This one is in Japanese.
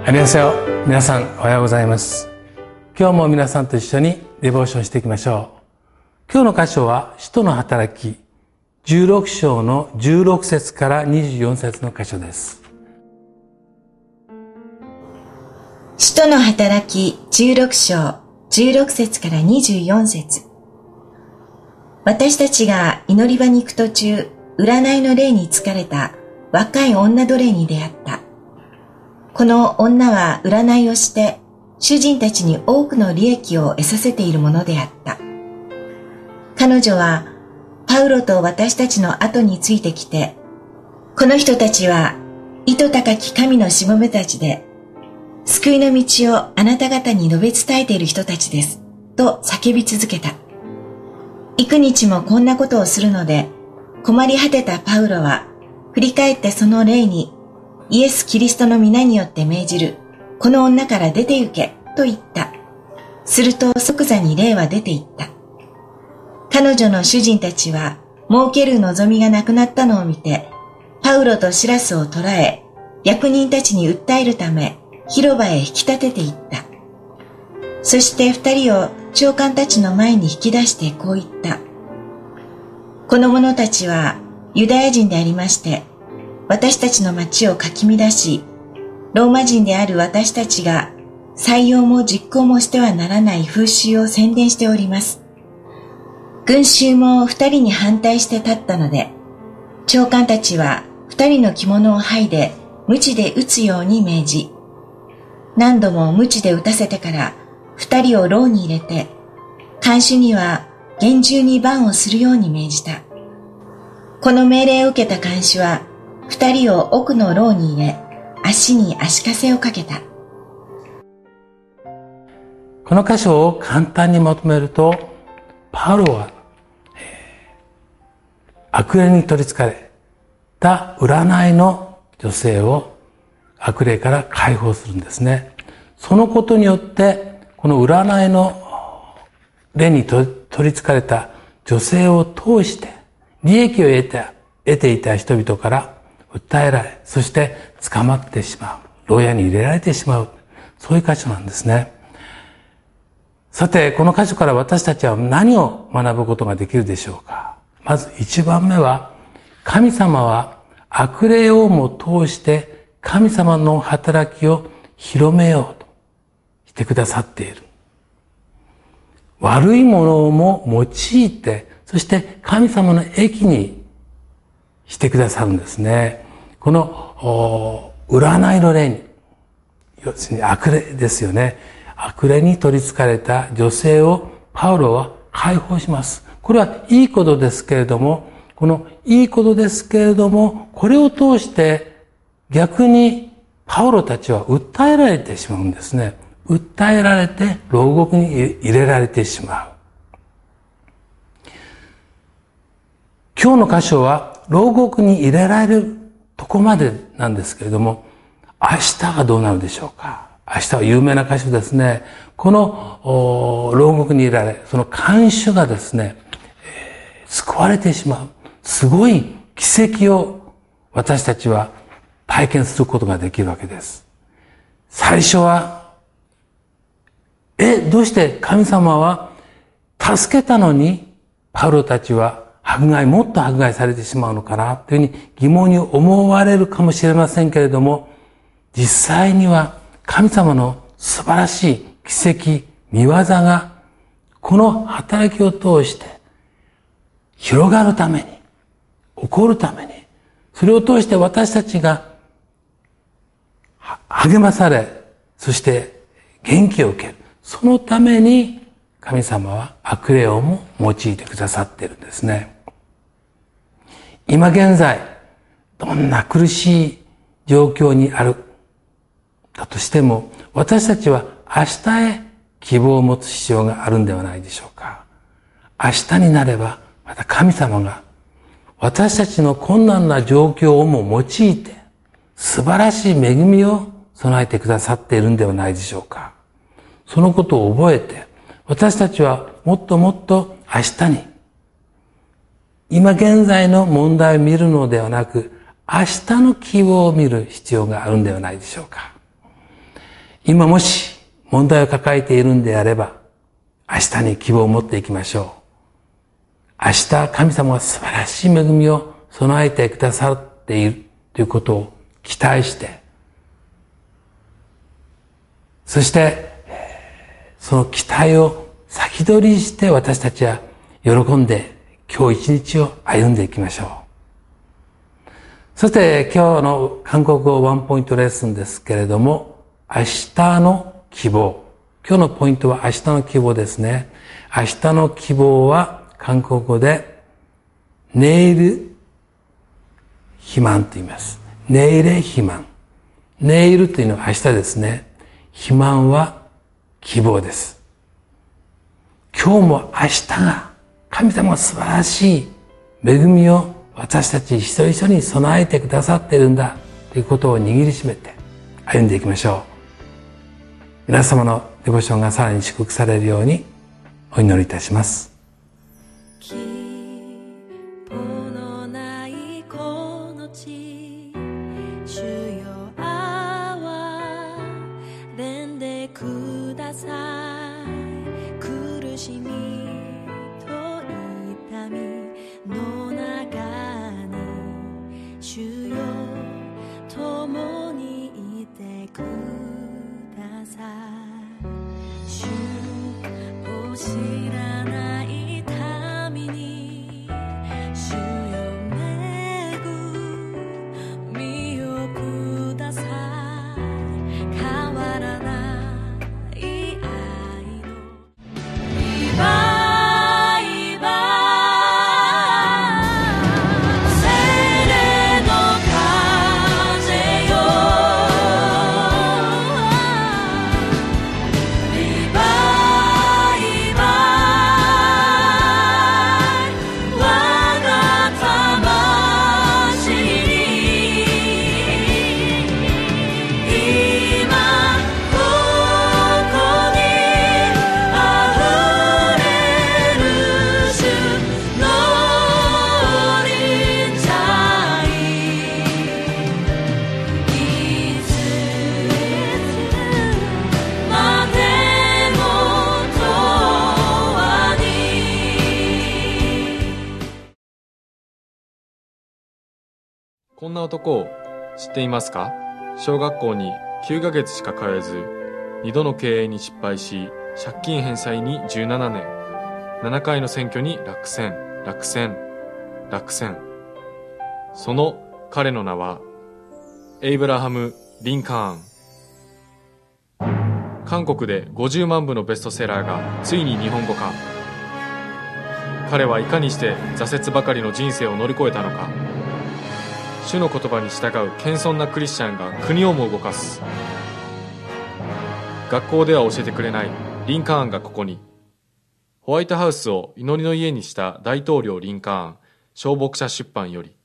안녕하세요。皆さんおはようございます。今日も皆さんと一緒にデボーションしていきましょう。今日の箇所は使徒の働き16章の16節から24節の箇所です。 使徒の働き16章16節から24節。私たちが祈り場に行く途中、占いの霊に疲れた若い女奴隷に出会った。この女は占いをして主人たちに多くの利益を得させているものであった。彼女はパウロと私たちの後についてきて、この人たちは意図高き神のしもべたちで、救いの道をあなた方に述べ伝えている人たちです、と叫び続けた。幾日もこんなことをするので、困り果てたパウロは、振り返ってその霊に、イエス・キリストの皆によって命じる、この女から出て行け、と言った。すると即座に霊は出て行った。彼女の主人たちは、儲ける望みがなくなったのを見て、パウロとシラスを捕らえ、役人たちに訴えるため、広場へ引き立てていった。そして二人を長官たちの前に引き出してこう言った。この者たちはユダヤ人でありまして、私たちの町をかき乱し、ローマ人である私たちが採用も実行もしてはならない風習を宣伝しております。群衆も二人に反対して立ったので、長官たちは二人の着物を剥いで鞭で打つように命じ、何度も鞭で打たせてから二人を牢に入れて、看守には厳重に番をするように命じた。この命令を受けた看守は、二人を奥の牢に入れ、足に足かせをかけた。 この箇所を簡単にまとめると、パウロは、悪霊に取り憑かれた占いの女性を悪霊から解放するんですね。そのことによって、この占いの霊に取り憑かれた女性を通して利益を得ていた人々から訴えられ、そして捕まってしまう。牢屋に入れられてしまう。そういう箇所なんですね。さて、この箇所から私たちは何を学ぶことができるでしょうか。まず一番目は、神様は悪霊をも通して神様の働きを広めようとしてくださっている。悪いものも用いて、そして神様の益にしてくださるんですね。この占いの霊に、要するに悪霊ですよね。悪霊に取り憑かれた女性をパウロは解放します。これはいいことですけれども、これを通して逆にパウロたちは訴えられてしまうんですね。訴えられて牢獄に入れられてしまう。今日の箇所は牢獄に入れられるとこまでなんですけれども、明日はどうなるでしょうか。明日は有名な箇所ですね。この牢獄に入れられ、その看守がですね、救われてしまう。すごい奇跡を私たちは体験することができるわけです。最初はどうして神様は助けたのにパウロたちはもっと迫害されてしまうのかなというふうに疑問に思われるかもしれませんけれども、実際には神様の素晴らしい奇跡、見業がこの働きを通して広がるために、起こるために、それを通して私たちが励まされ、そして元気を受ける。そのために神様は悪霊をも用いてくださっているんですね。今現在、どんな苦しい状況にあるだとしても、私たちは明日へ希望を持つ必要があるんではないでしょうか。明日になれば、また神様が私たちの困難な状況をも用いて、素晴らしい恵みを備えてくださっているんではないでしょうか。そのことを覚えて、私たちはもっともっと明日に、今現在の問題を見るのではなく、明日の希望を見る必要があるんではないでしょうか。 今もし問題を抱えているんであれば、明日に希望を持っていきましょう。明日神様は素晴らしい恵みを備えてくださっているということを期待して、そしてその期待を先取りして私たちは喜んで今日一日を歩んでいきましょう。そして今日の韓国語ワンポイントレッスンですけれども、明日の希望。今日のポイントは明日の希望ですね。明日の希望は韓国語でネイルヒマンと言います。ネイレヒマン。ネイルというのは明日ですね。ヒマンは希望です。今日も明日が神様が素晴らしい恵みを私たち一人一人に備えてくださっているんだということを握りしめて歩んでいきましょう。皆様のデボーションがさらに祝福されるようにお祈りいたします。 希望のないこの地、主よ憐れんでください。苦しみと痛みの中に主よ共にいてください。主を知らない民に主よ恵みをください。変わらない愛のリバイバル、精霊の風よ、リバイバル、我が魂に今ここにあふれる主の臨在、いつまでも永遠に。 こんな男を知っていますか？小学校に9ヶ月しか通えず、2度の経営に失敗し、借金返済に17年、7回の選挙に落選。その彼の名は、エイブラハム・リンカーン。韓国で50万部のベストセラーがついに日本語化。彼はいかにして挫折ばかりの人生を乗り越えたのか。主の言葉に従う謙遜なクリスチャンが国をも動かす。学校では教えてくれないリンカーンがここに。ホワイトハウスを祈りの家にした大統領リンカーン、小牧者出版より。